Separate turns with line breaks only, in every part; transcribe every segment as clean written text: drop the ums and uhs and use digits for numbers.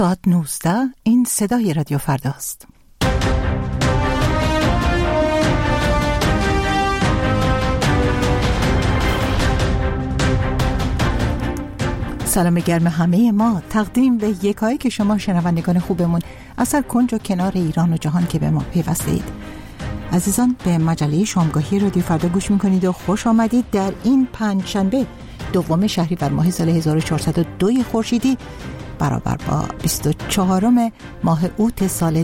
ساعت 19 این صدای رادیو فرداست. سلام گرم همه ما تقدیم به یکایی که شما شنوندگان خوبمون از هر کنج و کنار ایران و جهان که به ما پیوسته اید. عزیزان، به مجله شامگاهی رادیو فردا گوش میکنید و خوش آمدید در این پنجشنبه دوم شهریور ماه سال 1402 خورشیدی برابر با 24 ماه اوت سال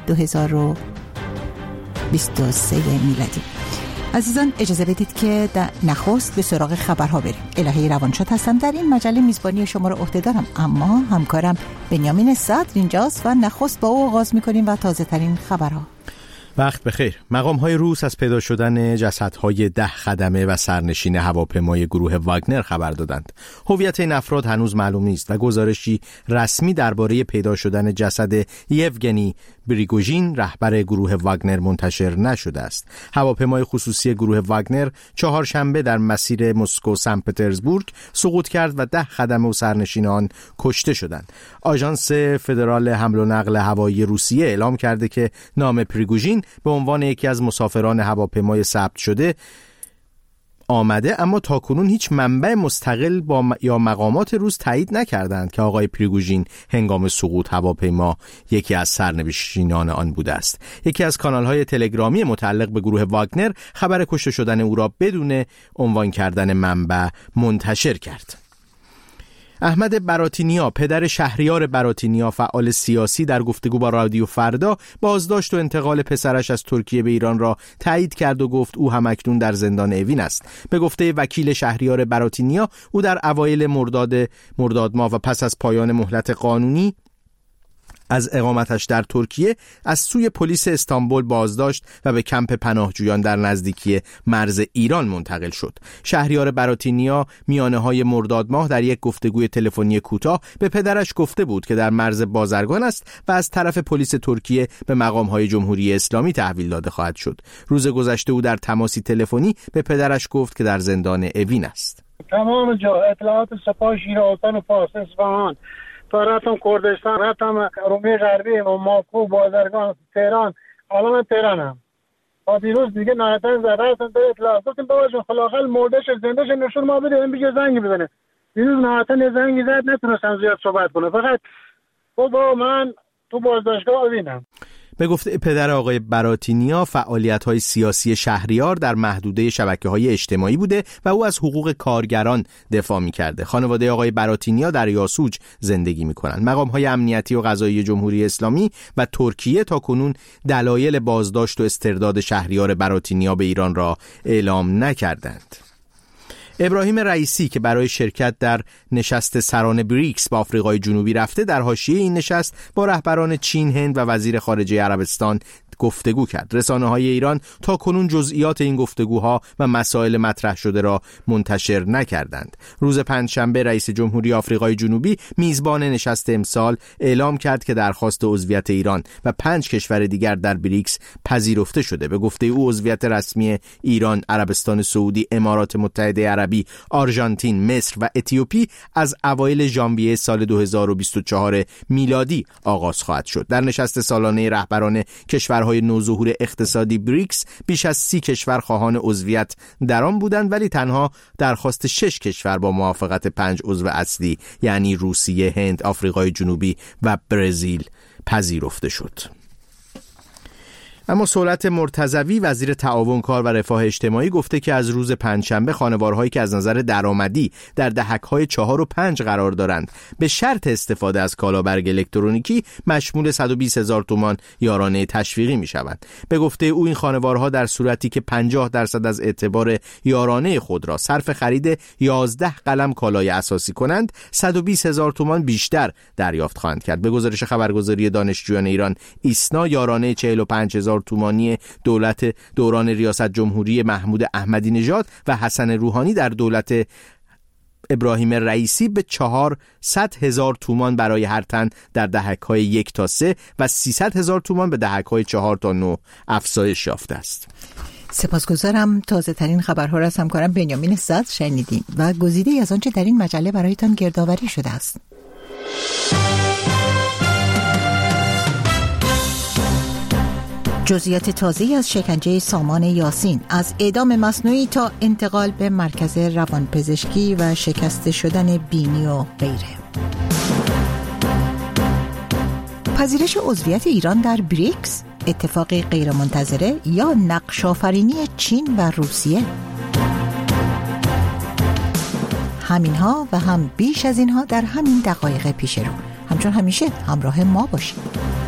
2023 میلادی. عزیزان، اجازه بدید که در نخست به سراغ خبرها بریم. الهی روانشاد هستم، در این مجله میزبانی شما رو عهده دارم، اما همکارم بنیامین صدر اینجاست و نخست با او آغاز میکنیم و تازه ترین خبرها.
وقت بخیر. مقام‌های روس از پیدا شدن جسدهای 10 خدمه و سرنشین هواپیمای گروه واگنر خبر دادند. هویت این افراد هنوز معلوم نیست و گزارشی رسمی درباره پیدا شدن جسد یوگنی پریگوژین رهبر گروه واگنر منتشر نشده است. هواپیمای خصوصی گروه واگنر چهارشنبه در مسیر مسکو سن پترزبورگ سقوط کرد و 10 خدمه و سرنشین آن کشته شدند. آژانس فدرال حمل و نقل هوایی روسیه اعلام کرده که نام پریگوژین به عنوان یکی از مسافران هواپیمای ثبت شده آمده، اما تاکنون هیچ منبع مستقل یا مقامات روس تایید نکردند که آقای پریگوژین هنگام سقوط هواپیما یکی از سرنشینان آن بوده است. یکی از کانال‌های تلگرامی متعلق به گروه واگنر خبر کشته شدن او را بدون عنوان کردن منبع منتشر کرد. احمد براتینیا، پدر شهریار براتینیا، فعال سیاسی، در گفتگو با رادیو فردا بازداشت و انتقال پسرش از ترکیه به ایران را تایید کرد و گفت او هم اکنون در زندان اوین است. به گفته وکیل شهریار براتینیا، او در اوایل مرداد ماه و پس از پایان مهلت قانونی از اقامتش در ترکیه از سوی پلیس استانبول بازداشت و به کمپ پناهجویان در نزدیکی مرز ایران منتقل شد. شهریار براتینیا میانه‌های مرداد ماه در یک گفتگوی تلفنی کوتاه به پدرش گفته بود که در مرز بازرگان است و از طرف پلیس ترکیه به مقام‌های جمهوری اسلامی تحویل داده خواهد شد. روز گذشته او در تماسی تلفنی به پدرش گفت که در زندان اوین است.
تمام جا اطلاعات سپاه شیراستان و فارس اصفهان تا رفتم کردستان، رفتم رومی غربی و ماکو، بازرگان، تهران. الان تهرانم. تا دیروز دیگه نهایتاً زدن به اطلاع گفتیم بابا جون خلاقل مردش زندهش نشون ما بده، این بگه زنگ بزنه. دیروز نهایتاً زنگی زد، نتونستم زیاد صحبت کنم، فقط بابا من تو بازداشتگاه اوینم.
به گفته پدر آقای براتینیا، فعالیت‌های سیاسی شهریار در محدوده شبکه‌های اجتماعی بوده و او از حقوق کارگران دفاع می‌کرده. خانواده آقای براتینیا در یاسوج زندگی می‌کنند. مقام‌های امنیتی و قضایی جمهوری اسلامی و ترکیه تاکنون دلایل بازداشت و استرداد شهریار براتینیا به ایران را اعلام نکردند. ابراهیم رئیسی که برای شرکت در نشست سران بریکس با آفریقای جنوبی رفته، در حاشیه این نشست با رهبران چین، هند و وزیر خارجه عربستان گفتگو کرد. رسانه‌های ایران تا کنون جزئیات این گفتگوها و مسائل مطرح شده را منتشر نکردند. روز پنجشنبه رئیس جمهوری آفریقای جنوبی میزبان نشست امسال اعلام کرد که درخواست عضویت ایران و 5 کشور دیگر در بریکس پذیرفته شده. به گفته او عضویت رسمی ایران، عربستان سعودی، امارات متحده عربی، آرژانتین، مصر و اتیوپی از اوایل ژانویه سال 2024 میلادی آغاز خواهد شد. در نشست سالانه رهبران کشورهای نوظهور اقتصادی بریکس بیش از 30 کشور خواهان عضویت در آن بودند، ولی تنها درخواست 6 کشور با موافقت 5 عضو اصلی یعنی روسیه، هند، آفریقای جنوبی و برزیل پذیرفته شد. اما سهولت مرتضوی، وزیر تعاون، کار و رفاه اجتماعی، گفته که از روز پنجشنبه خانوارهایی که از نظر درآمدی در دهک‌های 4 و 5 قرار دارند به شرط استفاده از کالابرگ الکترونیکی مشمول 120,000 تومان یارانه تشویقی می‌شوند. به گفته او این خانوارها در صورتی که 50% از اعتبار یارانه خود را صرف خرید 11 قلم کالای اساسی کنند 120,000 تومان بیشتر دریافت خواهند کرد. به گزارش خبرگزاری دانشجویان ایران ایسنا، یارانه 45,000 تومانی دولت دوران ریاست جمهوری محمود احمدی نژاد و حسن روحانی در دولت ابراهیم رئیسی به 400,000 تومان برای هر تن در دهک‌های 1 تا 3 و 300,000 تومان به دهک‌های 4 تا 9 افزایش یافته است.
سپاسگزارم. تازه ترین خبرها را از همکارم بنیامین صدر شنیدیم و گزیده‌ای از آنچه در این مجله برایتان گردآوری شده است. جزئیات تازه‌ای از شکنجه سامان یاسین، از اعدام مصنوعی تا انتقال به مرکز روانپزشکی و شکست شدن بینی و غیره. پذیرش عضویت ایران در بریکس، اتفاقی غیرمنتظره یا نقش‌آفرینی چین و روسیه؟ همینها و هم بیش از اینها در همین دقایق پیش رو. همچون همیشه همراه ما باشید.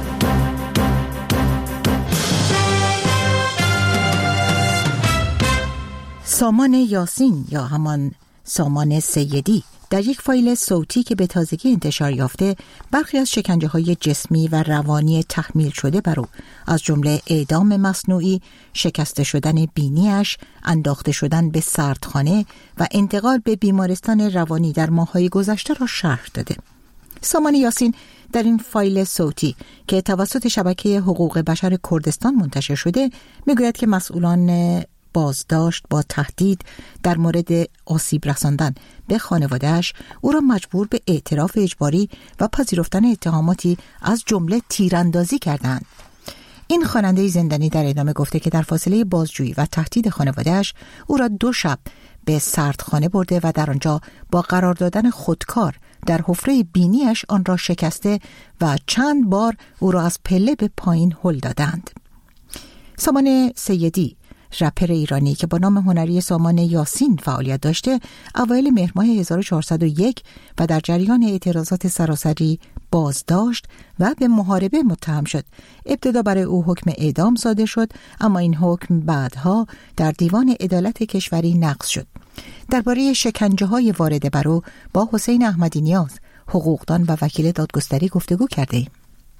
سامان یاسین یا همان سامان سیدی در یک فایل صوتی که به تازگی انتشار یافته برخی از شکنجه‌های جسمی و روانی تحمیل شده بر او، از جمله اعدام مصنوعی، شکست شدن بینیش، انداخته شدن به سردخانه و انتقال به بیمارستان روانی در ماه‌های گذشته را شرح داده. سامان یاسین در این فایل صوتی که توسط شبکه حقوق بشر کردستان منتشر شده میگوید که مسئولان بازداشت با تهدید در مورد آسیب رساندن به خانواده‌اش او را مجبور به اعتراف اجباری و پذیرفتن اتهاماتی از جمله تیراندازی کردند. این خواننده زندانی در ادامه گفته که در فاصله بازجویی و تهدید خانواده‌اش او را 2 شب به سردخانه برده و در آنجا با قرار دادن خودکار در حفره بینیش آن را شکسته و چند بار او را از پله به پایین هل دادند. سامان سیدی، رپر ایرانی که با نام هنری سامان یاسین فعالیت داشته، اوایل مهر ماه 1401 و در جریان اعتراضات سراسری بازداشت و به محاربه متهم شد. ابتدا برای او حکم اعدام صادر شد، اما این حکم بعدها در دیوان عدالت کشوری نقض شد. درباره شکنجه‌های وارده بر او با حسین احمدی نیاز، حقوقدان و وکیل دادگستری گفتگو کرده‌ایم.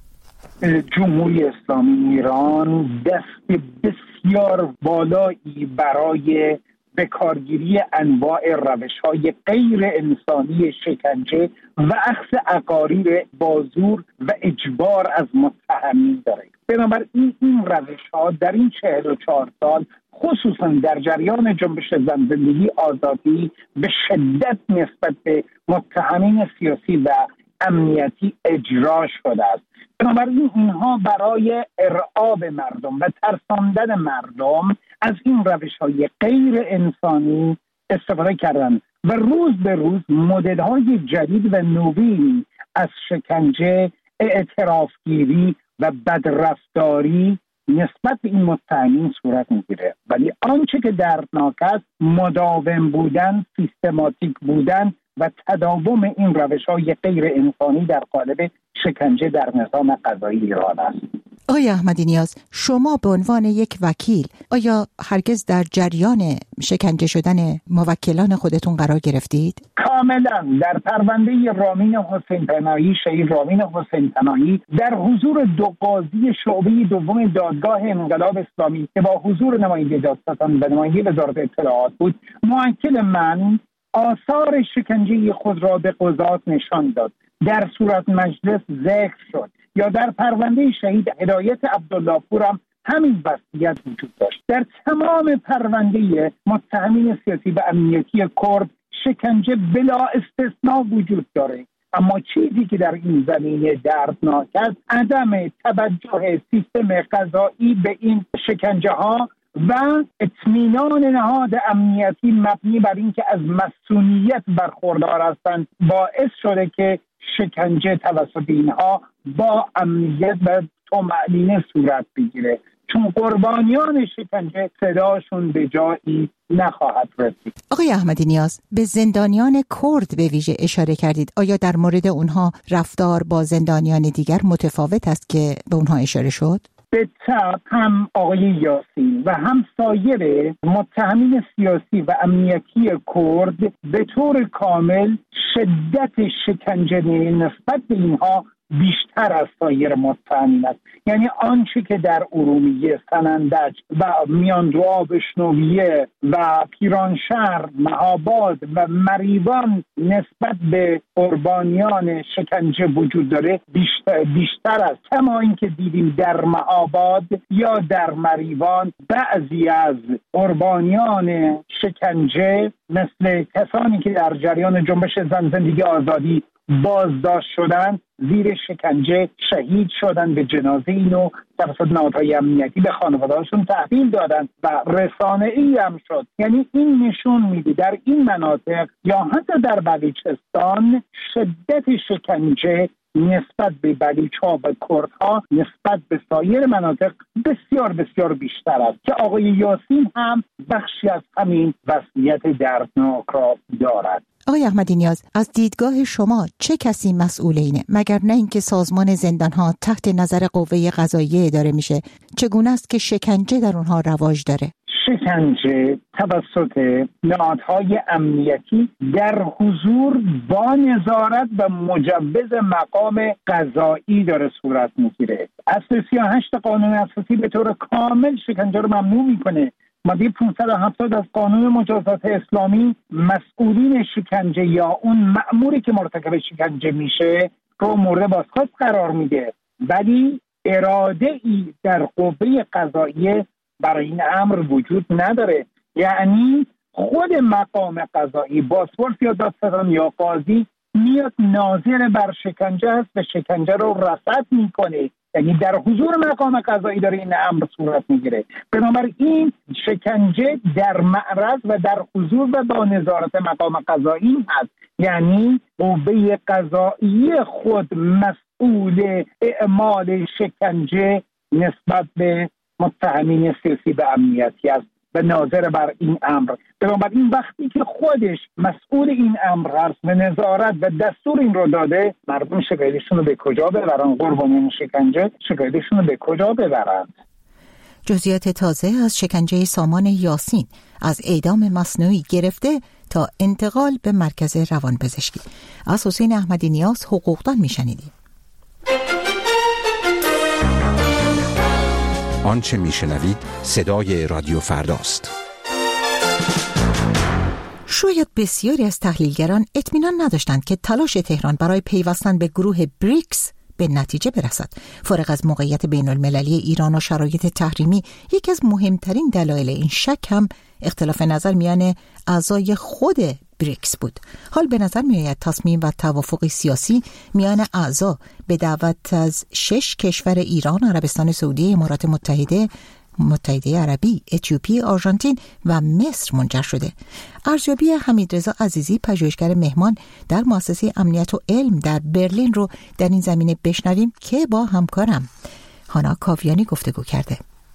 جمهوری اسلامی ایران دست بسیار بالایی برای بکارگیری انواع روش‌های غیر انسانی شکنجه و اخذ اقاریر بازور و اجبار از متهمین داره. بنابراین این روش‌ها در این 44 سال خصوصا در جریان جنبش زن زندگی آزادی به شدت نسبت به متهمین سیاسی و امنیتی اجرا شده است. بنابراین اینها برای ارعاب مردم و ترساندن مردم از این روش‌های غیر انسانی استفاده کردند و روز به روز مدل‌های جدید و نوینی از شکنجه، اعترافگیری و بدرفتاری نسبت به این متهمین صورت میگیره. ولی آنچه که دردناک است مداوم بودن، سیستماتیک بودن و تداوم این روش‌های غیر انسانی در قالب شکنجه در نظام قضایی ایران است.
آقای احمدی نیاز، شما به عنوان یک وکیل آیا هرگز در جریان شکنجه شدن موکلان خودتون قرار گرفتید؟
کاملا. در پرونده رامین حسین پناهی، شهید رامین حسین پناهی، در حضور 2 قاضی شعبه دوم دادگاه انقلاب اسلامی که با حضور نماینده دادستان و نماینده وزارت اطلاعات بود، موکل من آثار شکنجه خود را به قضات نشان داد، در صورت مجلس ذکر شد. یا در پرونده شهید هدایت عبدالله پور هم همین وضعیت وجود داشت. در تمام پرونده متهمین سیاسی و امنیتی کرد شکنجه بلا استثناء وجود داره. اما چیزی که در این زمینه دردناک است عدم توجه سیستم قضایی به این شکنجه ها و اطمینان نهاد امنیتی مبنی بر اینکه از مسئولیت برخوردار هستند باعث شده که شکنجه توسط اینها با امنیت و طمأنینه صورت بگیره، چون قربانیان شکنجه صداشون به جایی نخواهد رسید.
آقای احمدی نیاز، به زندانیان کرد به ویژه اشاره کردید. آیا در مورد اونها رفتار با زندانیان دیگر متفاوت است که به اونها اشاره شد؟
به طب هم آقای یاسین و هم سایر متهمین سیاسی و امنیتی کرد به طور کامل شدت شکنجه نسبت به اینها بیشتر از سایر متهمین است. یعنی آنچه که در ارومیه، سنندج و میاندو آبشنویه و پیرانشهر، مهاباد و مریوان نسبت به قربانیان شکنجه وجود داره بیشتر است. کما اینکه دیدیم در مهاباد یا در مریوان بعضی از قربانیان شکنجه مثل کسانی که در جریان جنبش زن زندگی آزادی بازداشت شدن، زیر شکنجه شهید شدن، به جنازه اینو توسط نهادهای امنیتی به خانواده‌هاشون تحویل دادن و رسانه‌ای هم شد. یعنی این نشون میده در این مناطق یا حتی در بلوچستان شدت شکنجه نسبت به بلوچ‌ها و کردها نسبت به سایر مناطق بسیار بسیار بیشتر است که آقای یاسین هم بخشی از همین وضعیت دردناک را دارد.
آقای احمدی نیاز، از دیدگاه شما چه کسی مسئول اینه؟ مگر نه اینکه سازمان زندان‌ها تحت نظر قوه قضاییه اداره میشه؟ چگونه است که شکنجه در اونها رواج داره؟
شکنجه توسط نهادهای امنیتی در حضور با نظارت و مجوز مقام قضایی داره صورت میگیره. اصل 38 قانون اساسی به طور کامل شکنجه رو ممنوع میکنه. ماده 570 از قانون مجازات اسلامی مسئولین شکنجه یا اون مأموری که مرتکب شکنجه میشه رو مورد بازخواست قرار میده، ولی اراده ای در قوه قضاییه برای این امر وجود نداره. یعنی خود مقام قضایی، بازپرس یا دادستان یا قاضی میاد ناظر بر شکنجه است و شکنجه رو رصد میکنه، یعنی در حضور مقام قضایی داره این امر صورت میگیره. بنابراین شکنجه در معرض و در حضور و با نظارت مقام قضایی هست. یعنی قوه قضایی خود مسئول اعمال شکنجه نسبت به متهمین سیاسی و امنیتی است و ناظر بر این امر. بنابراین وقتی که خودش مسئول این امر هست و نظارت و دستور این رو داده، مردم شکایتشون رو به کجا ببرن؟ قربانیان شکنجه شکایتشون رو به کجا ببرن؟
جزئیات تازه از شکنجه سامان یاسین، از اعدام مصنوعی گرفته تا انتقال به مرکز روانپزشکی، از حسین احمدی نیاز، حقوقدان میشنیدیم.
آنچه میشنوید صدای رادیو فرداست.
شاید بسیاری از تحلیلگران اطمینان نداشتند که تلاش تهران برای پیوستن به گروه بریکس به نتیجه برسد. فارغ از موقعیت بین المللی ایران و شرایط تحریمی، یکی از مهمترین دلایل این شک هم اختلاف نظر میان اعضای خود بریکس بود. حال به نظر میآید تصمیم و توافق سیاسی میان اعضا به دعوت از 6 کشور ایران، عربستان سعودی، امارات متحده عربی، اتیوپی، آرژانتین و مصر منجر شده. ارزیابی حمیدرضا عزیزی، پژوهشگر مهمان در مؤسسه امنیت و علم در برلین رو در این زمینه بشنویم که با همکارم هانا کاویانی گفتگو کرده.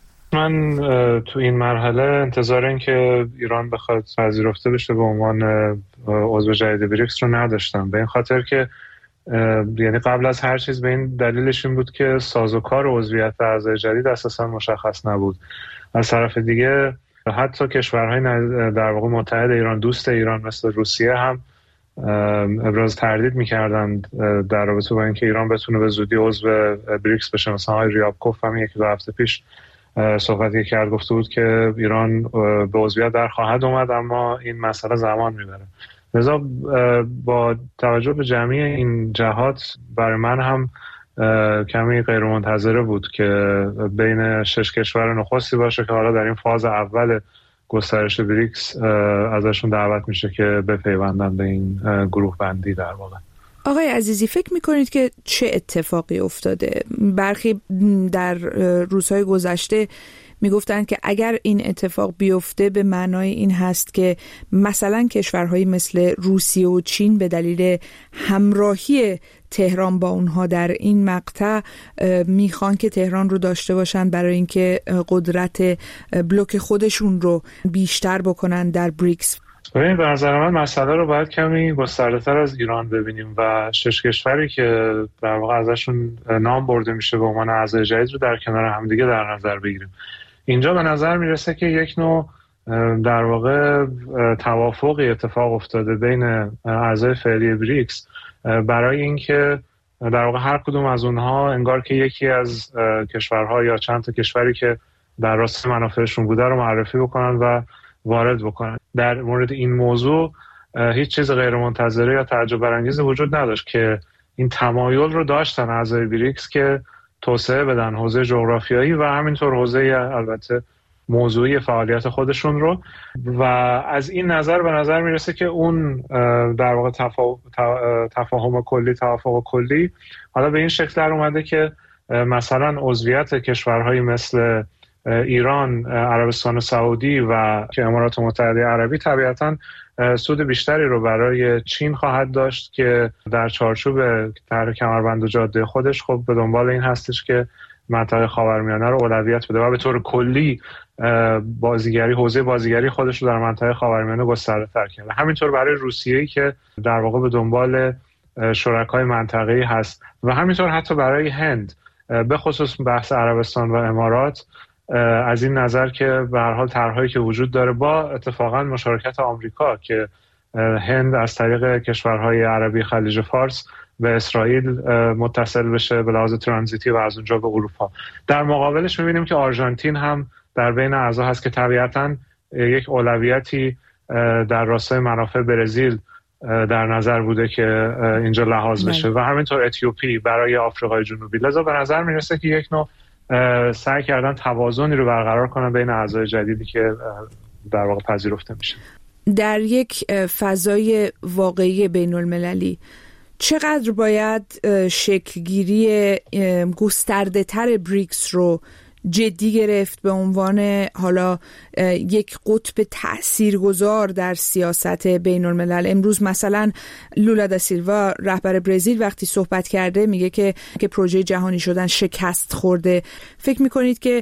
من تو این مرحله انتظار این که ایران بخواد پذیرفته بشه به عنوان عضو جدید بریکس رو نداشتم، به این خاطر که یعنی قبل از هر چیز به این دلیلش این بود که سازوکار عضویت اعضای جدید اساسا مشخص نبود. از طرف دیگه حتی کشورهای در واقع متحد ایران، دوست ایران مثل روسیه هم ابراز تردید می‌کردند در رابطه با اینکه ایران بتونه به زودی عضو بریکس بشه. مثلا آقای ریابکوف هم یکی دو هفته پیش صحبتی کرد، گفته بود که ایران به عضویت در خواهد اومد اما این مسئله زمان میبره. لذا با توجه به جمعی این جهات برای من هم کمی غیرمنتظره بود که بین 6 کشور نخستی باشه که حالا در این فاز اول گسترش بریکس ازشون دعوت میشه که بپیوندن به این گروه بندی. در واقع
آقای عزیزی، فکر میکنید که چه اتفاقی افتاده؟ برخی در روزهای گذشته میگفتند که اگر این اتفاق بیفته به معنای این هست که مثلا کشورهایی مثل روسیه و چین به دلیل همراهی تهران با اونها در این مقطع میخوان که تهران رو داشته باشن برای اینکه قدرت بلوک خودشون رو بیشتر بکنن در بریکس.
ببینید، به نظر من مسئله رو باید کمی گسترده‌تر از ایران ببینیم و 6 کشوری که در واقع ازشون نام برده میشه به عنوان اعضای جدید رو در کنار همدیگه در نظر بگیریم. اینجا به نظر میرسه که یک نوع در واقع توافقی اتفاق افتاده بین اعضای فعلی بریکس برای اینکه در واقع هر کدوم از اونها انگار که یکی از کشورها یا چند تا کشوری که در راست منافعشون بوده رو معرفی بکنن و وارد بکنن. در مورد این موضوع هیچ چیز غیر منتظره یا تعجب برانگیزی وجود نداشت که این تمایل رو داشتن اعضای بریکس که توسعه بدن حوزه جغرافیایی و همینطور حوزه البته موضوعی فعالیت خودشون رو و از این نظر به نظر میرسه که اون در واقع تفاهم کلی، توافق کلی حالا به این شکل در اومده که مثلا عضویت کشورهایی مثل ایران، عربستان سعودی و که امارات متحده عربی طبیعتاً سود بیشتری رو برای چین خواهد داشت که در چارچوب طرح کمربند و جاده خودش خب به دنبال این هستش که منطقه خاورمیانه رو اولویت بده و به طور کلی حوزه بازیگری خودش رو در منطقه خاورمیانه گسترده‌تر کرده. همینطور برای روسیه‌ای که در واقع به دنبال شرکای منطقه‌ای هست و همینطور حتی برای هند، به خصوص بحث عربستان و امارات، از این نظر که به هر حال طرح‌هایی که وجود داره با اتفاقا مشارکت آمریکا که هند از طریق کشورهای عربی خلیج فارس به اسرائیل متصل بشه به لحاظ ترانزیتی و از اونجا به اروپا. در مقابلش می‌بینیم که آرژانتین هم در بین اعضا هست که طبیعتاً یک اولویتی در راستای منافع برزیل در نظر بوده که اینجا لحاظ بشه و همینطور اتیوپی برای آفریقای جنوبی. لذا به نظر میرسه که یک نوع سعی کردن توازنی رو برقرار کنن بین اعضای جدیدی که در واقع پذیرفته میشه.
در یک فضای واقعی بین المللی چقدر باید شکلگیری گسترده تر بریکس رو جدی گرفت به عنوان حالا یک قطب تاثیرگذار در سیاست بین الملل؟ امروز مثلا لولا دا سیلوا رهبر برزیل وقتی صحبت کرده میگه که پروژه جهانی شدن شکست خورده. فکر میکنید که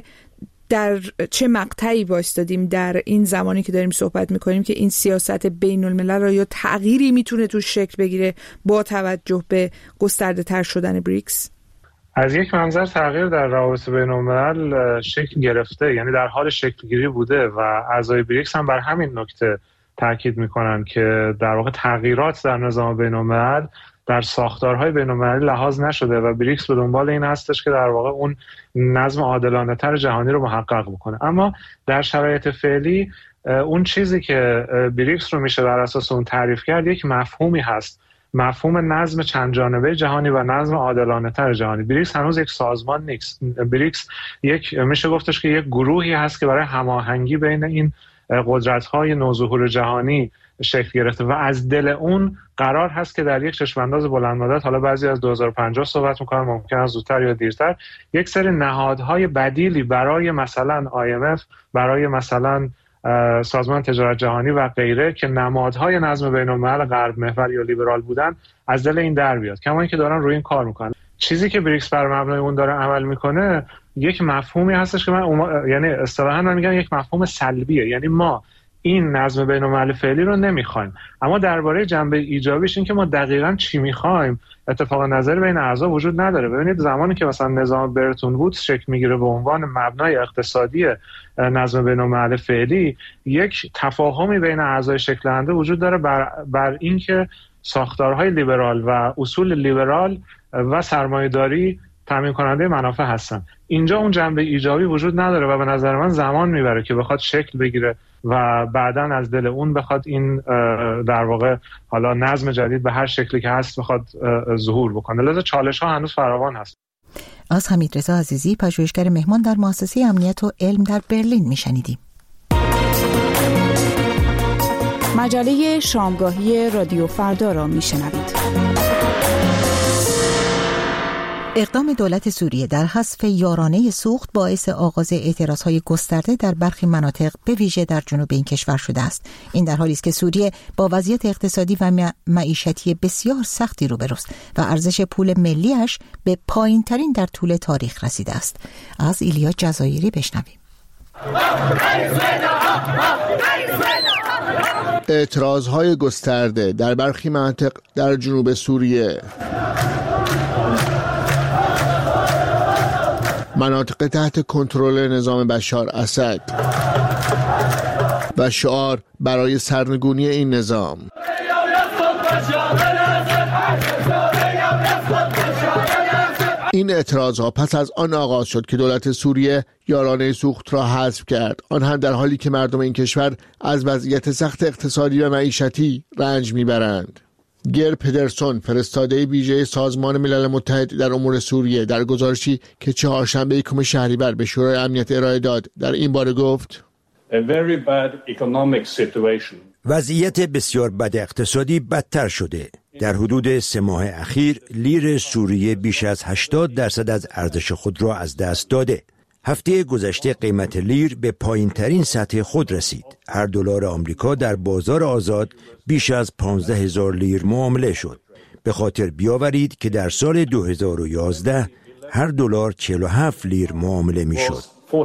در چه مقطعی وایستادیم در این زمانی که داریم صحبت میکنیم که این سیاست بین الملل را یا تغییری میتونه توش شکل بگیره با توجه به گسترده تر شدن بریکس؟
از یک منظر تغییر در روابط بین الملل شکل گرفته، یعنی در حال شکل گیری بوده و اعضای بریکس هم بر همین نکته تاکید میکنن که در واقع تغییرات در نظام بین الملل در ساختارهای بین المللی لحاظ نشده و بریکس به دنبال این هستش که در واقع اون نظم عادلانه تر جهانی رو محقق بکنه. اما در شرایط فعلی اون چیزی که بریکس رو میشه بر اساس اون تعریف کرد یک مفهومی هست، مفهوم نظم چند جانبه جهانی و نظم عادلانه تر جهانی. بریکس هنوز یک سازمان نیست. بریکس میشه گفتش که یک گروهی هست که برای هماهنگی بین این قدرت‌های نوظهور جهانی شکل گرفته و از دل اون قرار هست که در یک چشمانداز بلند مدت، حالا بعضی از 2050 صحبت می‌کنن، ممکن است زودتر یا دیرتر، یک سری نهادهای بدیلی برای مثلا IMF، برای مثلا سازمان تجارت جهانی و غیره که نمادهای نظم بین‌الملل غرب محور یا لیبرال بودن از دل این در بیاد. کما اینکه دارن روی این کار میکنن. چیزی که بریکس بر مبنای اون داره عمل میکنه یک مفهومی هستش که یعنی اصطلاحاً من میگم یک مفهوم سلبیه، یعنی ما این نظم بین‌الملل فعلی رو نمیخوایم، اما درباره جنبه ایجابیش این که ما دقیقاً چی میخوایم اتفاق نظری بین اعضا وجود نداره. ببینید زمانی که مثلا نظام برتون وودز شکل میگیره به عنوان مبنای اقتصادی نظم بین‌الملل فعلی، یک تفاهمی بین اعضای شکل دهنده وجود داره بر این که ساختارهای لیبرال و اصول لیبرال و سرمایه‌داری تامین کننده منافع هستن. اینجا اون جنبه ایجابی وجود نداره و به نظر من زمان میبره که بخواد شکل بگیره و بعداً از دل اون بخواد این در واقع حالا نظم جدید به هر شکلی که هست بخواد ظهور بکنه. لذا چالش‌ها هنوز فراوان هست.
از حمیدرضا عزیزی، پژوهشگر مهمان در مؤسسه امنیت و علم در برلین میشنیدیم.
مجله شامگاهی رادیو فردا را میشنوید.
اقدام دولت سوریه در حذف یارانه سوخت باعث آغاز اعتراضهای گسترده در برخی مناطق به ویژه در جنوب این کشور شده است. این در حالی است که سوریه با وضعیت اقتصادی و معیشتی بسیار سختی روبروست و ارزش پول ملیش به پایین‌ترین در طول تاریخ رسیده است. از ایلیا جزایری بشنویم.
اعتراضهای گسترده در برخی مناطق در جنوب سوریه، مناطق تحت کنترل نظام بشار اسد و شعار برای سرنگونی این نظام. این اعتراضها پس از آن آغاز شد که دولت سوریه یارانه سوخت را حذف کرد، آن هم در حالی که مردم این کشور از وضعیت سخت اقتصادی و معیشتی رنج میبرند. گر پدرسون فرستاده ویژه سازمان ملل متحد در امور سوریه در گزارشی که چهارشنبه 1 شهریور به شورای امنیت ارائه داد در این باره گفت
وضعیت بسیار بد اقتصادی بدتر شده. در حدود 3 ماه اخیر لیر سوریه بیش از 80% از ارزش خود را از دست داده. هفته گذشته قیمت لیر به پایین‌ترین سطح خود رسید. هر دلار آمریکا در بازار آزاد بیش از 15,000 لیر معامله شد. به خاطر بیاورید که در سال 2011 هر دلار 47 لیر معامله می‌شد.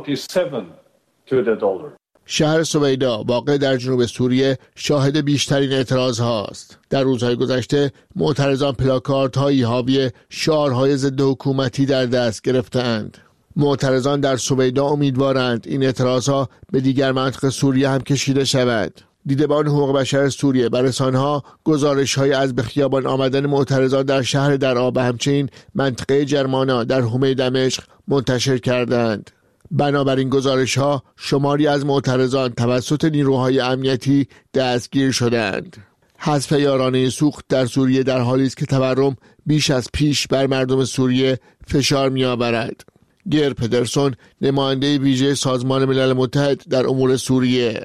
شهر سویدا واقع در جنوب سوریه شاهد بیشترین اعتراض هاست. در روزهای گذشته معترضان پلاکاردهایی حاوی شعارهای ضد حکومتی در دست گرفتند. معترضان در سویدا امیدوارند این اعتراضها به دیگر مناطق سوریه هم کشیده شود. دیدبان حقوق بشر سوریه بر رسانه‌ها گزارش‌های از به خیابان آمدن معترضان در شهر درعا و همچنین منطقه جرمانا در حومه دمشق منتشر کردند. بنابراین گزارش‌ها شماری از معترضان توسط نیروهای امنیتی دستگیر شدند. حذف یارانه سوخت در سوریه در حالی است که تورم بیش از پیش بر مردم سوریه فشار می‌آورد. گر پدرسون نماینده ویژه سازمان ملل متحد در امور سوریه: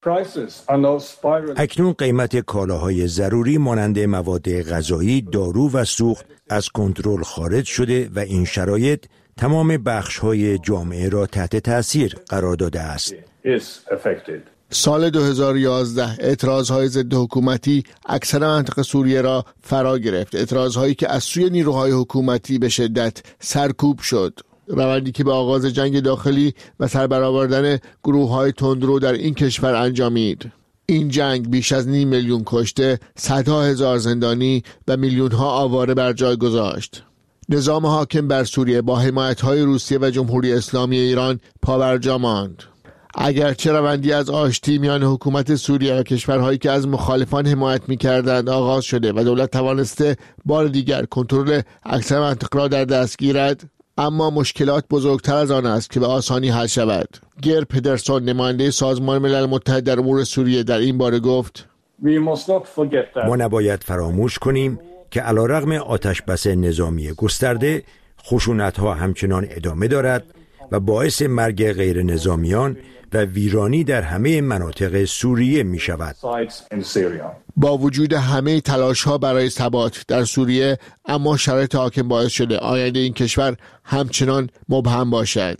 اکنون قیمت کالاهای ضروری مانند مواد غذایی، دارو و سوخت از کنترل خارج شده و این شرایط تمام بخش‌های جامعه را تحت تأثیر قرار داده است.
سال 2011 اعتراضهای ضد حکومتی اکثر مناطق سوریه را فرا گرفت. اعتراضهایی که از سوی نیروهای حکومتی به شدت سرکوب شد. روندی که به آغاز جنگ داخلی و سربرآوردن گروه‌های تندرو در این کشور انجامید. این جنگ بیش از 500,000 کشته، صدها هزار زندانی و میلیون‌ها آواره بر جای گذاشت. نظام حاکم بر سوریه با حمایت‌های روسیه و جمهوری اسلامی ایران پابرجا ماند. اگرچه روندی از آشتی میان حکومت سوریه و کشورهایی که از مخالفان حمایت می‌کردند آغاز شده و دولت توانسته بار دیگر کنترل اکثر مناطق را در دست گیرد، اما مشکلات بزرگتر از آن است که به آسانی حل شود. گر پدرسون نماینده سازمان ملل متحد در امور سوریه در این باره گفت:
ما نباید فراموش کنیم که علیرغم آتشبس نظامی گسترده، خشونت‌ها همچنان ادامه دارد و باعث مرگ غیر نظامیان و ویرانی در همه مناطق سوریه می شود.
با وجود همه تلاش‌ها برای ثبات در سوریه، اما شرایط حاکم باعث شده آینده این کشور همچنان مبهم باشد.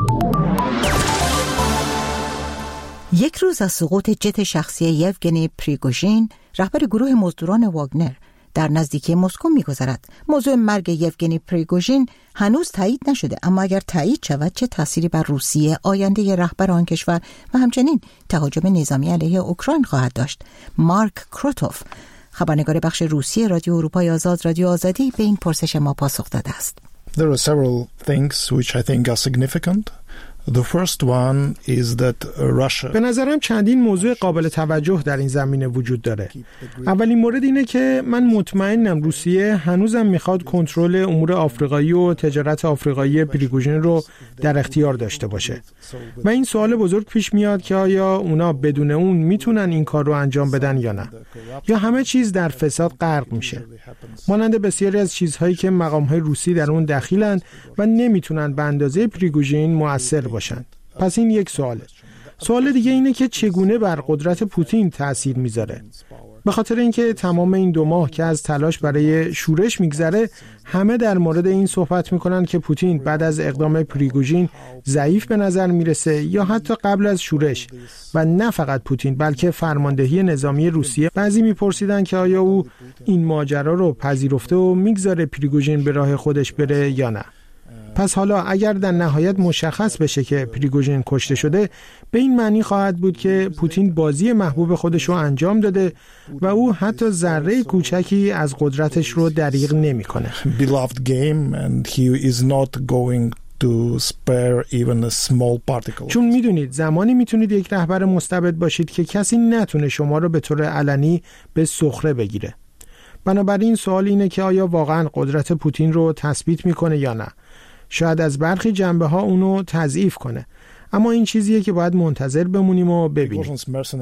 یک روز از سقوط جت شخصی یوگنی پریگوژین، رهبر گروه مزدوران واگنر، در نزدیکی مسکو می‌گذرد. موضوع مرگ یوگنی پریگوژین هنوز تایید نشده، اما اگر تایید شود چه تأثیری بر روسیه، آینده رهبر آن کشور و همچنین تهاجم نظامی علیه اوکراین خواهد داشت؟ مارک کروتوف، خبرنگار بخش روسیه رادیو اروپای آزاد رادیو آزادی، به این پرسش ما پاسخ داده است.
There are several things which I think are significant. The first one is that Russia.
به نظرم چندین موضوع قابل توجه در این زمینه وجود داره. اولین مورد اینه که من مطمئنم روسیه هنوزم میخواد کنترل امور آفریقایی و تجارت آفریقایی پریگوژین رو در اختیار داشته باشه. و این سوال بزرگ پیش میاد که آیا اونا بدون اون میتونن این کار رو انجام بدن یا نه؟ یا همه چیز در فساد غرق میشه. مانند بسیاری از چیزهایی که مقام‌های روسی در اون دخیلن و نمیتونن به اندازه پریگوژین مؤثر باشند. پس این یک سواله. سوال دیگه اینه که چگونه بر قدرت پوتین تأثیر میذاره. به خاطر اینکه تمام این 2 ماه که از تلاش برای شورش میگذره، همه در مورد این صحبت میکنن که پوتین بعد از اقدام پریگوژین ضعیف به نظر میرسه یا حتی قبل از شورش. و نه فقط پوتین بلکه فرماندهی نظامی روسیه. بعضی میپرسیدن که آیا او این ماجرا رو پذیرفته و میگذاره پریگوژین به راه خودش بره یا نه. پس حالا اگر در نهایت مشخص بشه که پریگوژین کشته شده، به این معنی خواهد بود که پوتین بازی محبوب خودش رو انجام داده و او حتی ذره کوچکی از قدرتش رو دریغ نمی‌کنه.
Beloved game and he is not going to spare even a small particle.
چون میدونید زمانی میتونید یک رهبر مستبد باشید که کسی نتونه شما رو به طور علنی به سخره بگیره. بنابراین سوال اینه که آیا واقعا قدرت پوتین رو تثبیت میکنه یا نه. شاید از برخی جنبه ها اونو تضعیف کنه، اما این چیزیه که باید منتظر بمونیم و ببینیم.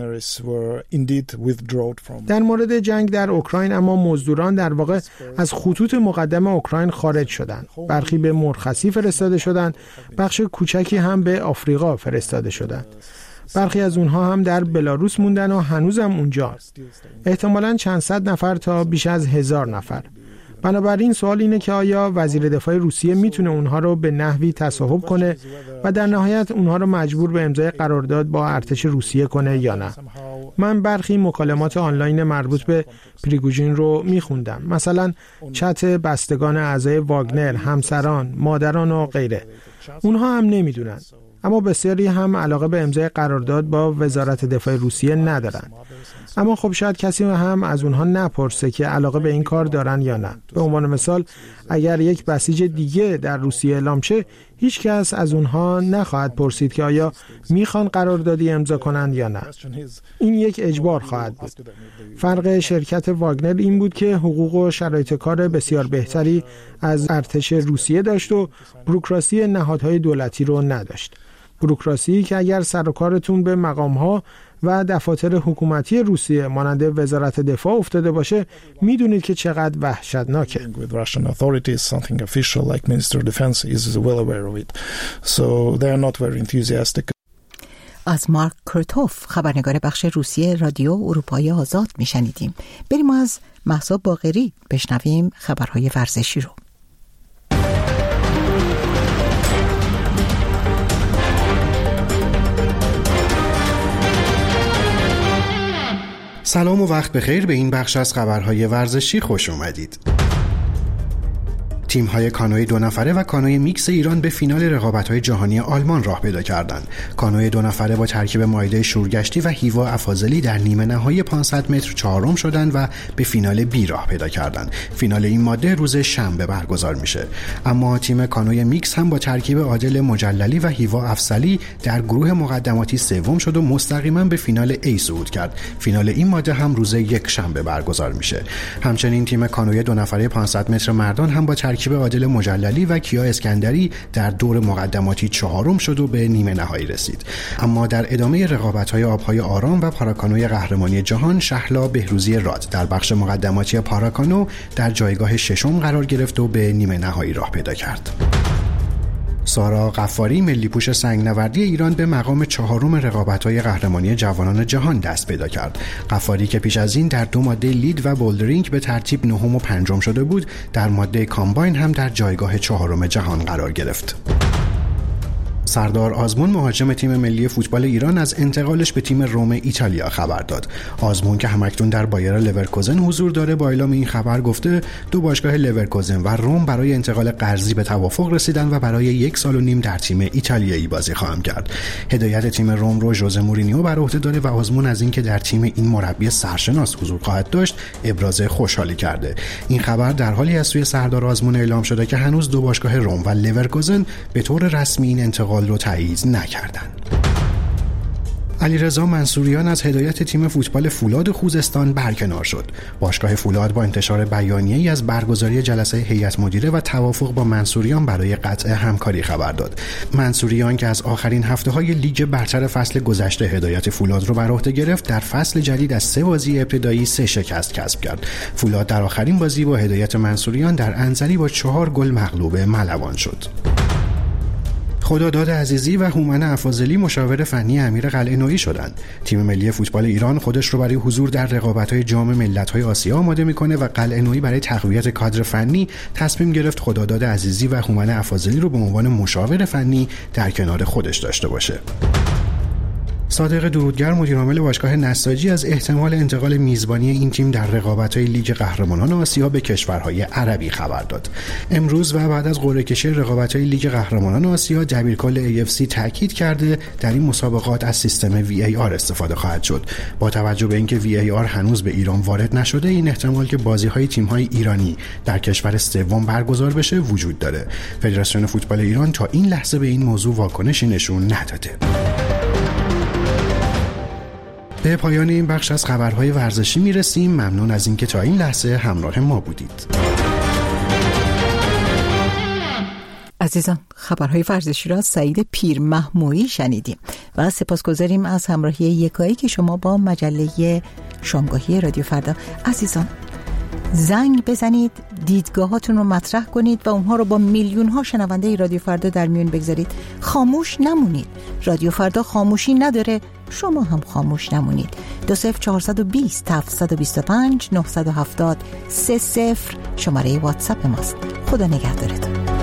در مورد جنگ در اوکراین اما مزدوران در واقع از خطوط مقدم اوکراین خارج شدند. برخی به مرخصی فرستاده شدند، بخش کوچکی هم به آفریقا فرستاده شدند. برخی از اونها هم در بلاروس موندن و هنوزم اونجا. احتمالاً چند صد نفر تا بیش از 1000 نفر. بنابراین سوال اینه که آیا وزیر دفاع روسیه میتونه اونها رو به نحوی تصاحب کنه و در نهایت اونها رو مجبور به امضای قرارداد با ارتش روسیه کنه یا نه؟ من برخی مکالمات آنلاین مربوط به پریگوژین رو میخوندم، مثلا چت بستگان اعضای واگنر، همسران، مادران و غیره. اونها هم نمیدونن، اما بسیاری هم علاقه به امضای قرارداد با وزارت دفاع روسیه ندارن. اما خب شاید کسی هم از اونها نپرسه که علاقه به این کار دارن یا نه. به عنوان مثال اگر یک بسیج دیگه در روسیه اعلام شه، هیچ کس از اونها نخواهد پرسید که آیا میخوان قراردادی امضا کنند یا نه. این یک اجبار خواهد بود. فرق شرکت واگنر این بود که حقوق و شرایط کار بسیار بهتری از ارتش روسیه داشت و بوروکراسی نهادهای دولتی رو نداشت. بوروکراسی که اگر سر و کارتون به مقام‌ها و دفاتر حکومتی روسیه مانند وزارت دفاع افتاده باشه، میدونید که چقدر وحشتناکه.
از مارک کرتوف، خبرنگار بخش روسیه رادیو اروپای آزاد میشنیدیم. بریم از مهسا باقری بشنویم خبرهای ورزشی رو.
سلام و وقت بخیر، به این بخش از خبرهای ورزشی خوش اومدید. تیم‌های کانوی 2 نفره و کانوی میکس ایران به فینال رقابت‌های جهانی آلمان راه پیدا کردند. کانوی 2 نفره با ترکیب مایده شورگشتی و هیوا افاضلی در نیمه نهایی 500 متر چهارم شدند و به فینال بی راه پیدا کردند. فینال این ماده روز شنبه برگزار میشه. اما تیم کانوی میکس هم با ترکیب عادل مجللی و هیوا افضلی در گروه مقدماتی سوم شد و مستقیما به فینال A صعود کرد. فینال این ماده هم روز یک شنبه برگزار میشه. همچنین تیم کانوی 2 نفره 500 متر مردان هم با ترکیب عادل مجللی و کیا اسکندری در دور مقدماتی چهارم شد و به نیمه نهایی رسید. اما در ادامه رقابت‌های آب‌های آرام و پاراکانوی قهرمانی جهان، شهلا بهروزی راد در بخش مقدماتی پاراکانو در جایگاه ششم قرار گرفت و به نیمه نهایی راه پیدا کرد. سارا غفاری، ملی پوش سنگنوردی ایران، به مقام چهارم رقابت‌های قهرمانی جوانان جهان دست پیدا کرد. غفاری که پیش از این در 2 ماده لید و بولدرینگ به ترتیب نهم و پنجم شده بود، در ماده کامباین هم در جایگاه چهارم جهان قرار گرفت. سردار آزمون، مهاجم تیم ملی فوتبال ایران، از انتقالش به تیم روم ایتالیا خبر داد. آزمون که همکنون در بایر لورکوزن حضور داره، با اعلام این خبر گفته 2 باشگاه لورکوزن و روم برای انتقال قرضی به توافق رسیدن و برای 1 سال و نیم در تیم ایتالیایی بازی خواهم کرد. هدایت تیم روم رو ژوزه مورینیو بر عهده داره و آزمون از اینکه در تیم این مربی سرشناس حضور خواهد داشت ابراز خوشحالی کرده. این خبر در حالی از سوی سردار آزمون اعلام شده که هنوز 2 باشگاه روم و لورکوزن به طور رسمی این انتقال رو تایید نکردند. علیرضا منصوریان از هدایت تیم فوتبال فولاد خوزستان برکنار شد. باشگاه فولاد با انتشار بیانیه‌ای از برگزاری جلسه هیئت مدیره و توافق با منصوریان برای قطع همکاری خبر داد. منصوریان که از آخرین هفته‌های لیگ برتر فصل گذشته هدایت فولاد رو بر عهده گرفت، در فصل جدید از 3 بازی ابتدایی 3 شکست کسب کرد. فولاد در آخرین بازی با هدایت منصوریان در انزلی با 4 گل مغلوب ملوان شد. خداداد عزیزی و هومن افاضلی مشاور فنی امیر قلعه نویی شدند. تیم ملی فوتبال ایران خودش رو برای حضور در رقابت‌های جام ملت‌های آسیا آماده می‌کنه و قلعه نویی برای تقویت کادر فنی تصمیم گرفت خداداد عزیزی و هومن افاضلی رو به عنوان مشاور فنی در کنار خودش داشته باشه. صادق درودگر، مدیرعامل باشگاه نساجی، از احتمال انتقال میزبانی این تیم در رقابت‌های لیگ قهرمانان آسیا به کشورهای عربی خبر داد. امروز و بعد از قرعه‌کشی رقابت‌های لیگ قهرمانان آسیا، دبیرکل AFC تاکید کرده در این مسابقات از سیستم VAR استفاده خواهد شد. با توجه به اینکه VAR هنوز به ایران وارد نشده، این احتمال که بازی‌های تیم‌های ایرانی در کشور سوم برگزار بشه وجود داره. فدراسیون فوتبال ایران تا این لحظه به این موضوع واکنشی نشون نداده. به پایان این بخش از خبرهای ورزشی میرسیم. ممنون از اینکه تا این لحظه همراه ما بودید.
عزیزان، خبرهای ورزشی را سعید پیرمحمویی شنیدیم و سپاسگزاریم از همراهی یکایی که شما با مجله شامگاهی رادیو فردا. عزیزان، زنگ بزنید، دیدگاهاتون رو مطرح کنید و اونها رو با میلیون ها شنونده رادیو فردا در میون بگذارید. خاموش نمونید. رادیو فردا خاموشی نداره، شما هم خاموش نمونید. 20420 725 970 30 شماره واتساپ ماست. خدا نگهدارتون.